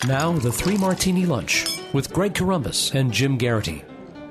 Now, the Three Martini Lunch with Greg Corombos and Jim Garrity.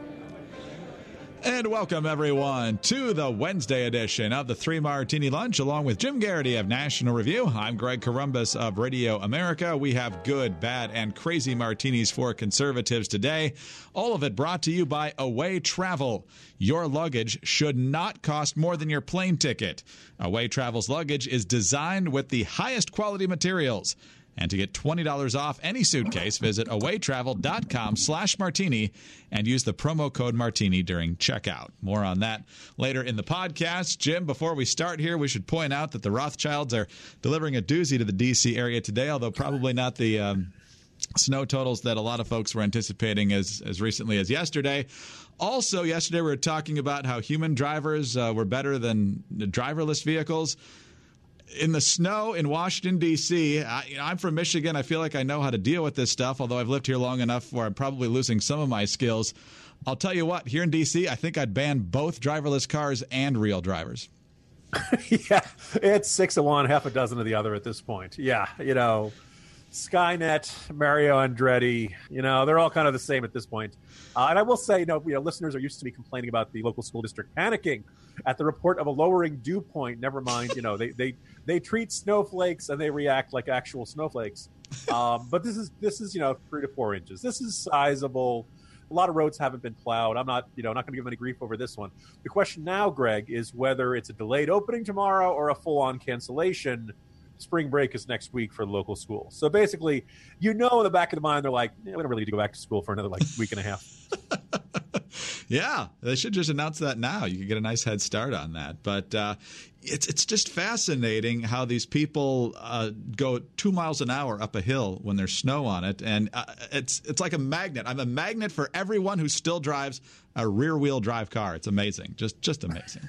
And welcome, everyone, to the Wednesday edition of the Three Martini Lunch, along with Jim Garrity of National Review. I'm Greg Corombos of Radio America. We have good, bad, and crazy martinis for conservatives today. All of it brought to you by Away Travel. Your luggage should not cost more than your plane ticket. Away Travel's luggage is designed with the highest quality materials. And to get $20 off any suitcase, visit awaytravel.com/martini and use the promo code martini during checkout. More on that later in the podcast. Jim, before we start here, we should point out that the Rothschilds are delivering a doozy to the D.C. area today, although probably not the snow totals that a lot of folks were anticipating as recently as yesterday. Also, yesterday we were talking about how human drivers were better than driverless vehicles. In the snow in Washington, D.C., I'm from Michigan. I feel like I know how to deal with this stuff, although I've lived here long enough where I'm probably losing some of my skills. I'll tell you what, here in D.C., I think I'd ban both driverless cars and real drivers. Yeah, it's 6 of one, half a dozen of the other at this point. Yeah, Skynet, Mario Andretti, they're all kind of the same at this point. And I will say, listeners are used to me complaining about the local school district panicking at the report of a lowering dew point. Never mind, they treat snowflakes and they react like actual snowflakes. But this is 3 to 4 inches. This is sizable. A lot of roads haven't been plowed. I'm not going to give them any grief over this one. The question now, Greg, is whether it's a delayed opening tomorrow or a full-on cancellation. Spring break is next week for the local school. So basically, in the back of the mind, they're like, we don't really need to go back to school for another week and a half. Yeah, they should just announce that now. You could get a nice head start on that. But it's just fascinating how these people go 2 miles an hour up a hill when there's snow on it. And it's like a magnet. I'm a magnet for everyone who still drives a rear-wheel drive car. It's amazing. Just amazing.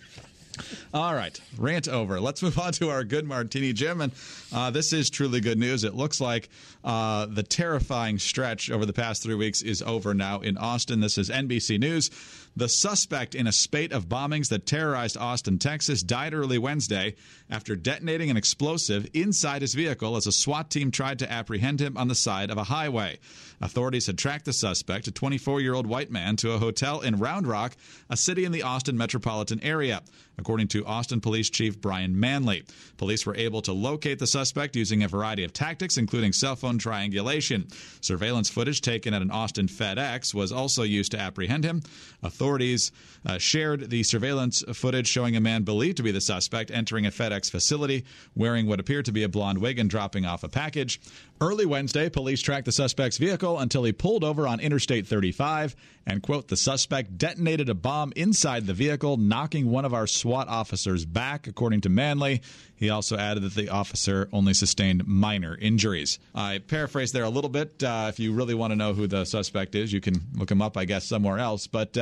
All right, rant over. Let's move on to our good martini, Jim. And this is truly good news. It looks like the terrifying stretch over the past 3 weeks is over now in Austin. This is NBC News. The suspect in a spate of bombings that terrorized Austin, Texas, died early Wednesday after detonating an explosive inside his vehicle as a SWAT team tried to apprehend him on the side of a highway. Authorities had tracked the suspect, a 24-year-old white man, to a hotel in Round Rock, a city in the Austin metropolitan area, according to Austin Police Chief Brian Manley. Police were able to locate the suspect using a variety of tactics, including cell phone triangulation. Surveillance footage taken at an Austin FedEx was also used to apprehend him. Authorities shared the surveillance footage showing a man believed to be the suspect entering a FedEx facility wearing what appeared to be a blonde wig and dropping off a package. Early Wednesday, police tracked the suspect's vehicle until he pulled over on Interstate 35 and, quote, the suspect detonated a bomb inside the vehicle, knocking one of our SWAT officers back, according to Manley. He also added that the officer only sustained minor injuries. I paraphrased there a little bit. If you really want to know who the suspect is, you can look him up, I guess, somewhere else. But,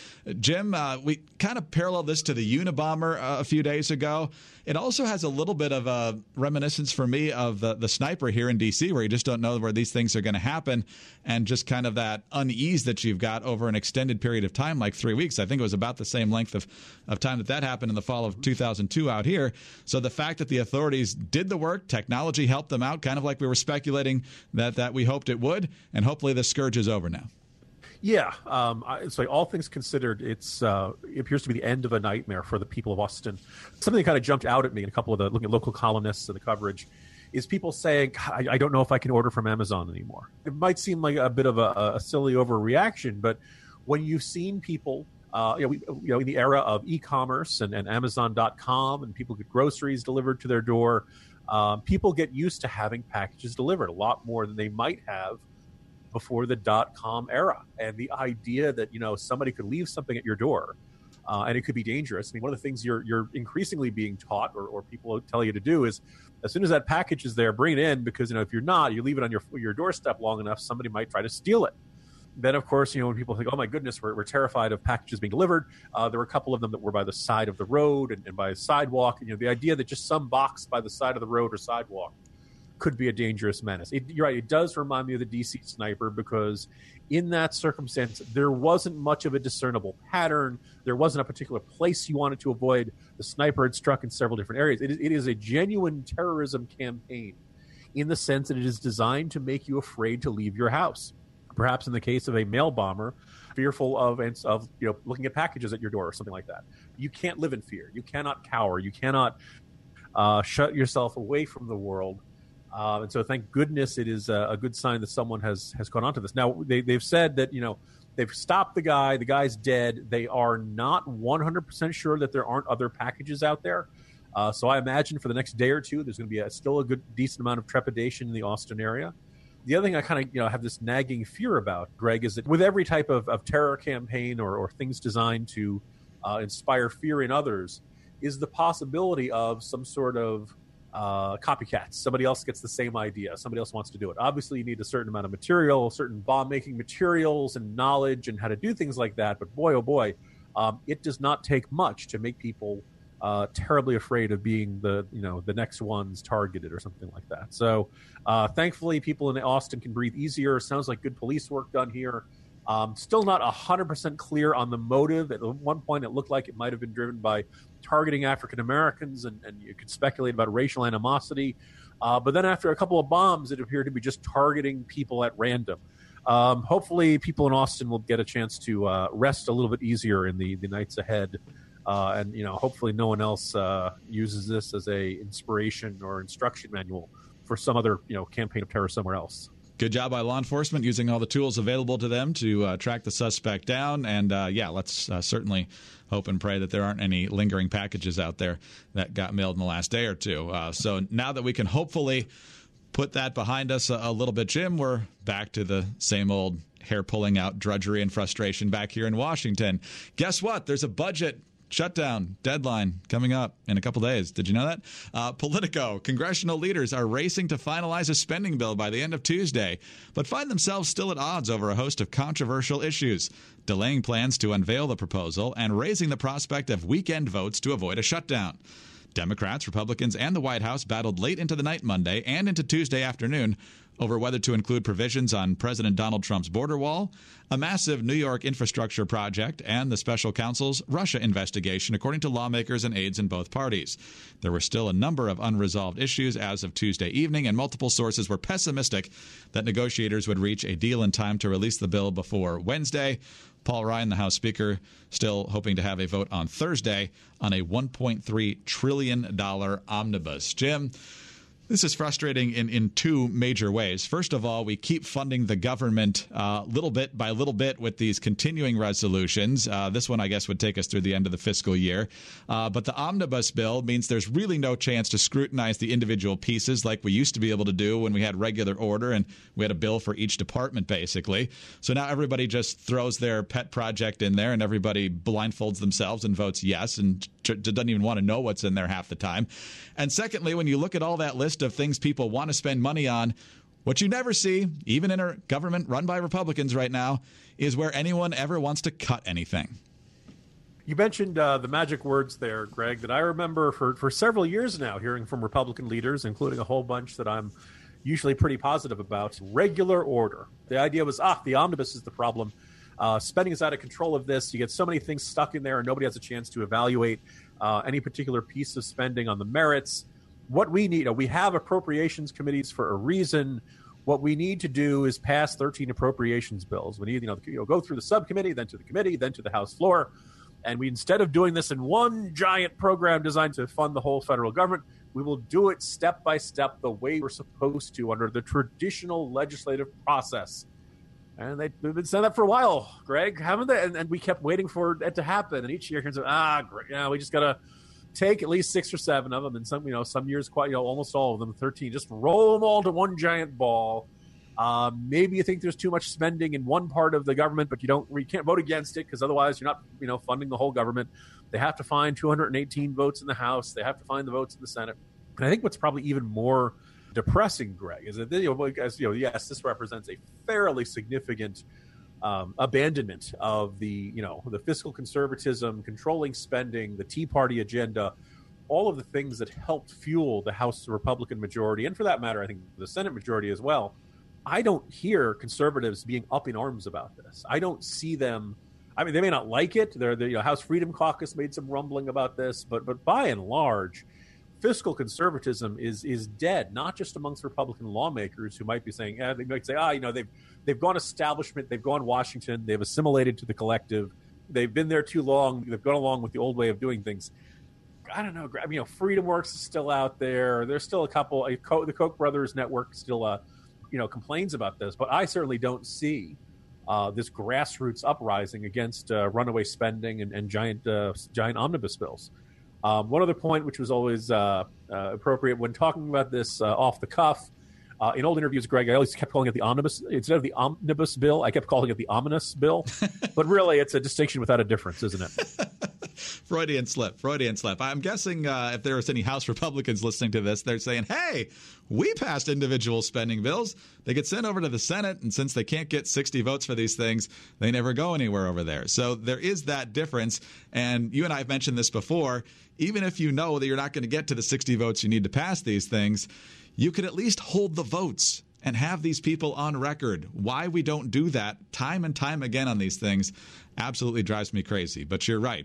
Jim, we kind of paralleled this to the Unabomber a few days ago. It also has a little bit of a reminiscence for me of the sniper here in D.C., where you just don't know where these things are going to happen, and just kind of that unease that you've got over an extended period of time, like 3 weeks. I think it was about the same length of time that happened in the fall of 2002 out here. So the fact that the authorities did the work, technology helped them out, kind of like we were speculating that we hoped it would, and hopefully the scourge is over now. Yeah, so all things considered, it appears to be the end of a nightmare for the people of Austin. Something that kind of jumped out at me in a couple of looking at local columnists and the coverage is people saying, I don't know if I can order from Amazon anymore. It might seem like a bit of a silly overreaction, but when you've seen people, in the era of e-commerce and Amazon.com, and people get groceries delivered to their door, people get used to having packages delivered a lot more than they might have before the .com era. And the idea that, somebody could leave something at your door and it could be dangerous. I mean, one of the things you're increasingly being taught or people tell you to do is as soon as that package is there, bring it in, because, if you're not, you leave it on your doorstep long enough, somebody might try to steal it. Then, of course, when people think, oh, my goodness, we're terrified of packages being delivered, there were a couple of them that were by the side of the road and by a sidewalk. And, the idea that just some box by the side of the road or sidewalk could be a dangerous menace. You're right. It does remind me of the DC sniper, because in that circumstance, there wasn't much of a discernible pattern. There wasn't a particular place you wanted to avoid. The sniper had struck in several different areas. It is a genuine terrorism campaign in the sense that it is designed to make you afraid to leave your house. Perhaps in the case of a mail bomber, fearful of looking at packages at your door or something like that. You can't live in fear. You cannot cower. You cannot shut yourself away from the world. And so thank goodness it is a good sign that someone has gone onto this. Now, they've said that, they've stopped the guy. The guy's dead. They are not 100% sure that there aren't other packages out there. So I imagine for the next day or two, there's going to be still a decent amount of trepidation in the Austin area. The other thing I kind of have this nagging fear about, Greg, is that with every type of terror campaign or things designed to inspire fear in others, is the possibility of some sort of copycats. Somebody else gets the same idea. Somebody else wants to do it. Obviously, you need a certain amount of material, certain bomb-making materials and knowledge and how to do things like that. But boy, oh boy, it does not take much to make people terribly afraid of being the next ones targeted or something like that. So thankfully, people in Austin can breathe easier. Sounds like good police work done here. Still not 100% clear on the motive. At one point, it looked like it might have been driven by targeting African Americans, and you could speculate about racial animosity. But then after a couple of bombs, it appeared to be just targeting people at random. Hopefully, people in Austin will get a chance to rest a little bit easier in the nights ahead. And hopefully no one else uses this as a inspiration or instruction manual for some other campaign of terror somewhere else. Good job by law enforcement using all the tools available to them to track the suspect down. And let's certainly hope and pray that there aren't any lingering packages out there that got mailed in the last day or two. So now that we can hopefully put that behind us a little bit, Jim, we're back to the same old hair pulling out drudgery and frustration back here in Washington. Guess what? There's a budget shutdown deadline coming up in a couple days. Did you know that? Politico, congressional leaders are racing to finalize a spending bill by the end of Tuesday, but find themselves still at odds over a host of controversial issues, delaying plans to unveil the proposal and raising the prospect of weekend votes to avoid a shutdown. Democrats, Republicans, and the White House battled late into the night Monday and into Tuesday afternoon over whether to include provisions on President Donald Trump's border wall, a massive New York infrastructure project, and the special counsel's Russia investigation, according to lawmakers and aides in both parties. There were still a number of unresolved issues as of Tuesday evening, and multiple sources were pessimistic that negotiators would reach a deal in time to release the bill before Wednesday. Paul Ryan, the House Speaker, still hoping to have a vote on Thursday on a $1.3 trillion omnibus. Jim, this is frustrating in two major ways. First of all, we keep funding the government little bit by little bit with these continuing resolutions. This one, I guess, would take us through the end of the fiscal year. But the omnibus bill means there's really no chance to scrutinize the individual pieces like we used to be able to do when we had regular order and we had a bill for each department, basically. So now everybody just throws their pet project in there and everybody blindfolds themselves and votes yes and doesn't even want to know what's in there half the time. And secondly, when you look at all that list of things people want to spend money on, what you never see, even in a government run by Republicans right now, is where anyone ever wants to cut anything. You mentioned the magic words there, Greg, that I remember for several years now hearing from Republican leaders, including a whole bunch that I'm usually pretty positive about. Regular order. The idea was, the omnibus is the problem. Spending is out of control of this. You get so many things stuck in there and nobody has a chance to evaluate any particular piece of spending on the merits. What we need, we have appropriations committees for a reason. What we need to do is pass 13 appropriations bills. We need, go through the subcommittee, then to the committee, then to the House floor. And we, instead of doing this in one giant program designed to fund the whole federal government, we will do it step by step the way we're supposed to under the traditional legislative process. And they've been saying that for a while, Greg, haven't they? And we kept waiting for it to happen. And each year, great, we just got to take at least 6 or 7 of them. And some years, quite, almost all of them, 13. Just roll them all to one giant ball. Maybe you think there's too much spending in one part of the government, but you can't vote against it because otherwise you're not, funding the whole government. They have to find 218 votes in the House. They have to find the votes in the Senate. And I think what's probably even more depressing, Greg, is that yes, this represents a fairly significant abandonment of the fiscal conservatism, controlling spending, the Tea Party agenda, all of the things that helped fuel the House Republican majority, and for that matter, I think the Senate majority as well. I don't hear conservatives being up in arms about this. I don't see them. I mean, they may not like it. The House Freedom Caucus made some rumbling about this, but by and large, fiscal conservatism is dead, not just amongst Republican lawmakers who might be saying, they might say, they've gone establishment, they've gone Washington, they've assimilated to the collective, they've been there too long, they've gone along with the old way of doing things. I don't know. Freedom Works is still out there. There's still a couple. The Koch brothers network still, complains about this, but I certainly don't see this grassroots uprising against runaway spending and giant omnibus bills. One other point, which was always appropriate when talking about this off the cuff, in old interviews, Greg, I always kept calling it the omnibus. Instead of the omnibus bill, I kept calling it the ominous bill. But really, it's a distinction without a difference, isn't it? Freudian slip. I'm guessing if there was any House Republicans listening to this, they're saying, hey, we passed individual spending bills. They get sent over to the Senate, and since they can't get 60 votes for these things, they never go anywhere over there. So there is that difference. And you and I have mentioned this before. Even if you know that you're not going to get to the 60 votes you need to pass these things, you could at least hold the votes and have these people on record. Why we don't do that time and time again on these things absolutely drives me crazy. But you're right.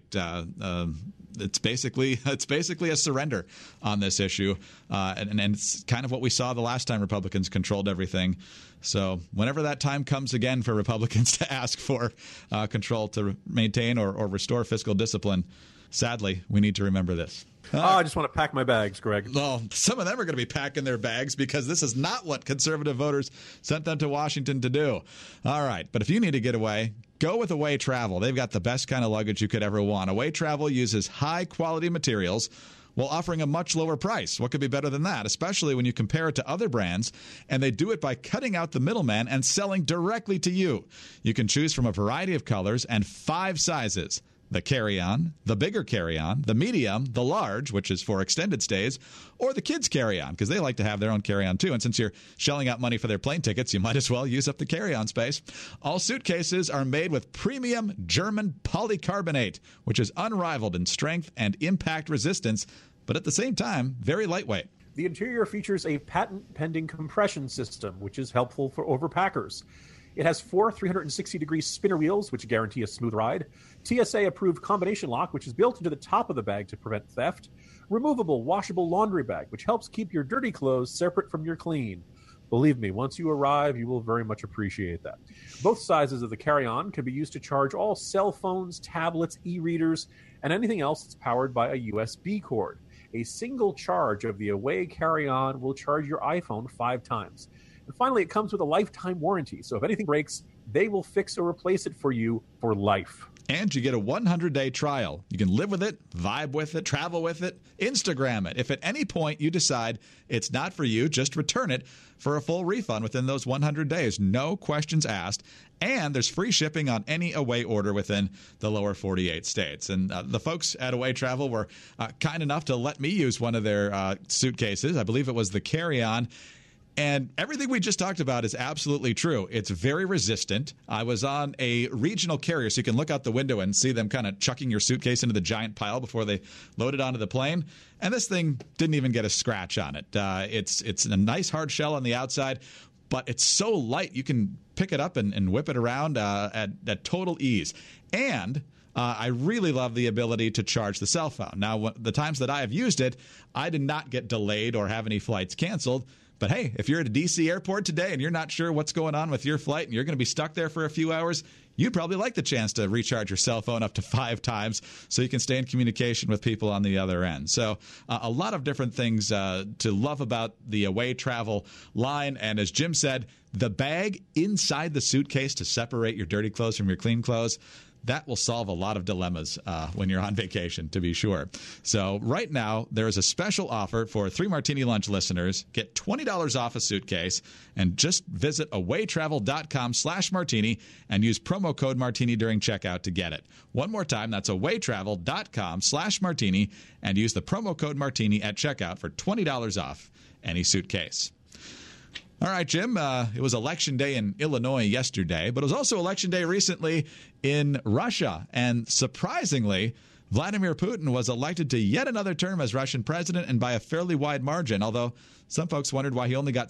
It's basically a surrender on this issue. And it's kind of what we saw the last time Republicans controlled everything. So whenever that time comes again for Republicans to ask for control to maintain or restore fiscal discipline, sadly, we need to remember this. I just want to pack my bags, Greg. Well, some of them are going to be packing their bags because this is not what conservative voters sent them to Washington to do. All right. But if you need to get away, go with Away Travel. They've got the best kind of luggage you could ever want. Away Travel uses high-quality materials while offering a much lower price. What could be better than that, especially when you compare it to other brands? And they do it by cutting out the middleman and selling directly to you. You can choose from a variety of colors and 5 sizes. The carry-on, the bigger carry-on, the medium, the large, which is for extended stays, or the kids' carry-on, because they like to have their own carry-on too. And since you're shelling out money for their plane tickets, you might as well use up the carry-on space. All suitcases are made with premium German polycarbonate, which is unrivaled in strength and impact resistance, but at the same time, very lightweight. The interior features a patent-pending compression system, which is helpful for overpackers. It has 4 360-degree spinner wheels, which guarantee a smooth ride. TSA-approved combination lock, which is built into the top of the bag to prevent theft. Removable, washable laundry bag, which helps keep your dirty clothes separate from your clean. Believe me, once you arrive, you will very much appreciate that. Both sizes of the carry-on can be used to charge all cell phones, tablets, e-readers, and anything else that's powered by a USB cord. A single charge of the Away carry-on will charge your iPhone 5 times. And finally, it comes with a lifetime warranty. So if anything breaks, they will fix or replace it for you for life. And you get a 100-day trial. You can live with it, vibe with it, travel with it, Instagram it. If at any point you decide it's not for you, just return it for a full refund within those 100 days. No questions asked. And there's free shipping on any Away order within the lower 48 states. And the folks at Away Travel were kind enough to let me use one of their suitcases. I believe it was the carry-on. And everything we just talked about is absolutely true. It's very resistant. I was on a regional carrier, so you can look out the window and see them kind of chucking your suitcase into the giant pile before they load it onto the plane. And this thing didn't even get a scratch on it. It's a nice hard shell on the outside, but it's so light you can pick it up and whip it around at total ease. And I really love the ability to charge the cell phone. Now, the times that I have used it, I did not get delayed or have any flights canceled. But hey, if you're at a D.C. airport today and you're not sure what's going on with your flight and you're going to be stuck there for a few hours, you'd probably like the chance to recharge your cell phone up to 5 times so you can stay in communication with people on the other end. So a lot of different things to love about the Away Travel line. And as Jim said, the bag inside the suitcase to separate your dirty clothes from your clean clothes, that will solve a lot of dilemmas when you're on vacation, to be sure. So right now, there is a special offer for 3 Martini Lunch listeners. Get $20 off a suitcase and just visit awaytravel.com/martini and use promo code martini during checkout to get it. One more time, that's awaytravel.com/martini and use the promo code martini at checkout for $20 off any suitcase. All right, Jim, it was Election Day in Illinois yesterday, but it was also Election Day recently in Russia. And surprisingly, Vladimir Putin was elected to yet another term as Russian president, and by a fairly wide margin, although some folks wondered why he only got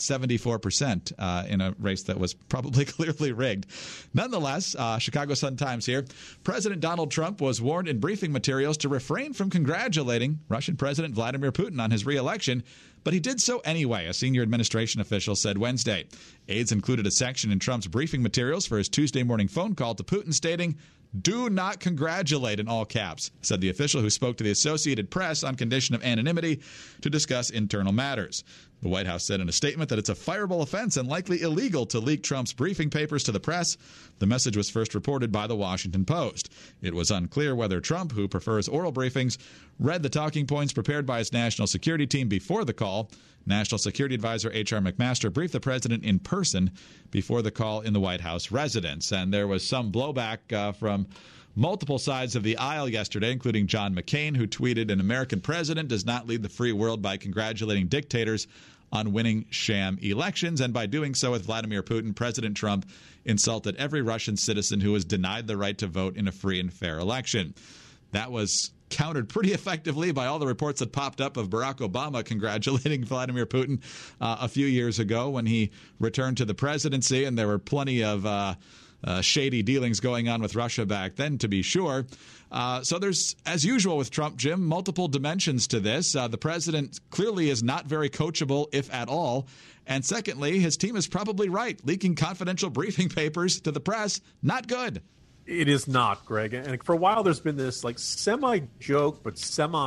74% in a race that was probably clearly rigged. Nonetheless, Chicago Sun-Times here, President Donald Trump was warned in briefing materials to refrain from congratulating Russian President Vladimir Putin on his re-election, but he did so anyway, a senior administration official said Wednesday. Aides included a section in Trump's briefing materials for his Tuesday morning phone call to Putin stating, "Do not congratulate," in all caps, said the official who spoke to the Associated Press on condition of anonymity to discuss internal matters. The White House said in a statement that it's a fireable offense and likely illegal to leak Trump's briefing papers to the press. The message was first reported by The Washington Post. It was unclear whether Trump, who prefers oral briefings, read the talking points prepared by his national security team before the call. National Security Advisor H.R. McMaster briefed the president in person before the call in the White House residence. And there was some blowback from multiple sides of the aisle yesterday, including John McCain, who tweeted, "An American president does not lead the free world by congratulating dictators on winning sham elections." And by doing so with Vladimir Putin, President Trump insulted every Russian citizen who was denied the right to vote in a free and fair election. That was countered pretty effectively by all the reports that popped up of Barack Obama congratulating Vladimir Putin a few years ago when he returned to the presidency, and there were plenty of shady dealings going on with Russia back then, to be sure. So there's, as usual with Trump, Jim, multiple dimensions to this. The president clearly is not very coachable, if at all. And secondly, his team is probably right. Leaking confidential briefing papers to the press, not good. It is not, Greg. And for a while, there's been this like semi-joke but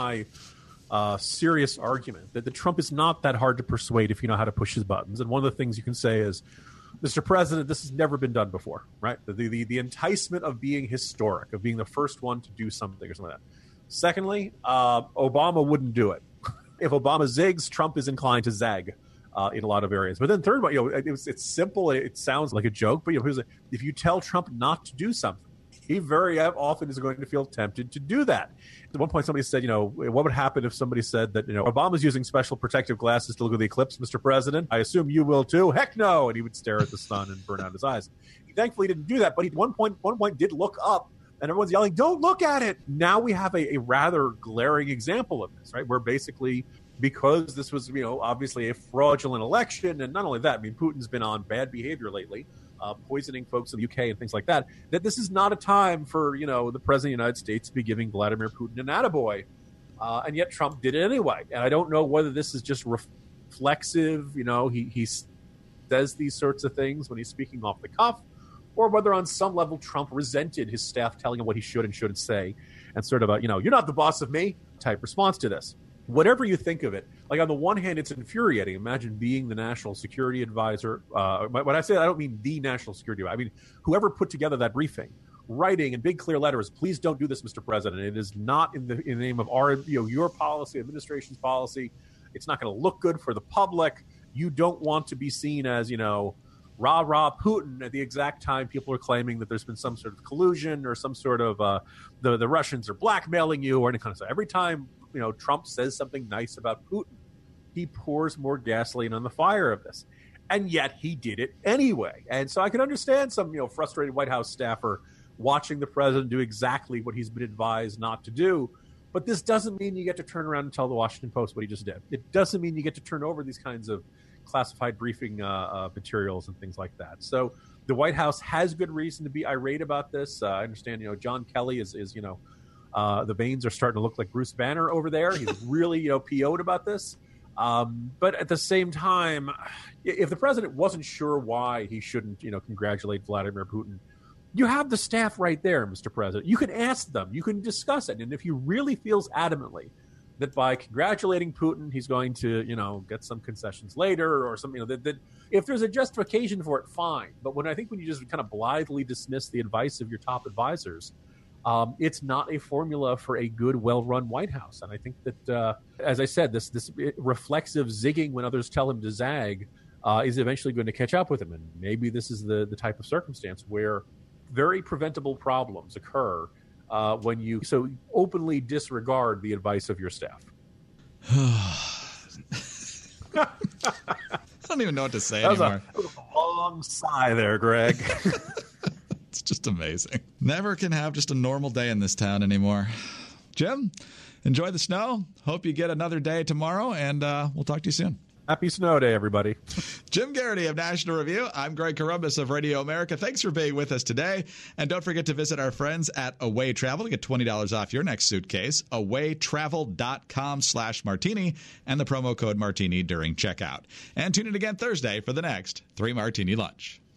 semi-serious argument that Trump is not that hard to persuade if you know how to push his buttons. And one of the things you can say is, Mr. President, this has never been done before, right? The enticement of being historic, of being the first one to do something or something like that. Secondly, Obama wouldn't do it. If Obama zigs, Trump is inclined to zag in a lot of areas. But then third, it's simple. It sounds like a joke, but if you tell Trump not to do something, he very often is going to feel tempted to do that. At one point, somebody said, what would happen if somebody said that, Obama's using special protective glasses to look at the eclipse, Mr. President? I assume you will too. Heck no. And he would stare at the sun and burn out his eyes. He thankfully didn't do that, but he at one point did look up, and everyone's yelling, "Don't look at it." Now we have a rather glaring example of this, right? Where basically, because this was, obviously a fraudulent election, and not only that, Putin's been on bad behavior lately, poisoning folks in the UK and things like that, that this is not a time for, the President of the United States to be giving Vladimir Putin an attaboy. And yet Trump did it anyway. And I don't know whether this is just reflexive, he says these sorts of things when he's speaking off the cuff, or whether on some level Trump resented his staff telling him what he should and shouldn't say, and sort of a, you're not the boss of me type response to this. Whatever you think of it, like on the one hand, it's infuriating. Imagine being the national security advisor. When I say that, I don't mean the national security advisor. I mean, whoever put together that briefing, writing in big clear letters, "Please don't do this, Mr. President. It is not in the name of our, your policy, administration's policy. It's not going to look good for the public. You don't want to be seen as, rah-rah Putin," at the exact time people are claiming that there's been some sort of collusion or some sort of the Russians are blackmailing you or any kind of stuff. Every time Trump says something nice about Putin, he pours more gasoline on the fire of this. And yet he did it anyway. And so I can understand some, frustrated White House staffer watching the president do exactly what he's been advised not to do. But this doesn't mean you get to turn around and tell the Washington Post what he just did. It doesn't mean you get to turn over these kinds of classified briefing materials and things like that. So the White House has good reason to be irate about this. I understand, John Kelly is the veins are starting to look like Bruce Banner over there. He's really, PO'd about this. But at the same time, if the president wasn't sure why he shouldn't, congratulate Vladimir Putin, you have the staff right there, Mr. President. You can ask them. You can discuss it. And if he really feels adamantly that by congratulating Putin, he's going to, get some concessions later or something, that if there's a justification for it, fine. But when you just kind of blithely dismiss the advice of your top advisors, it's not a formula for a good, well-run White House. And I think that, as I said, this reflexive zigging when others tell him to zag is eventually going to catch up with him. And maybe this is the type of circumstance where very preventable problems occur when you so openly disregard the advice of your staff. I don't even know what to say anymore. That was a long sigh there, Greg. It's just amazing. Never can have just a normal day in this town anymore. Jim, enjoy the snow. Hope you get another day tomorrow, and we'll talk to you soon. Happy snow day, everybody. Jim Garrity of National Review. I'm Greg Corombos of Radio America. Thanks for being with us today. And don't forget to visit our friends at Away Travel to get $20 off your next suitcase. awaytravel.com/martini and the promo code martini during checkout. And tune in again Thursday for the next 3 Martini Lunch.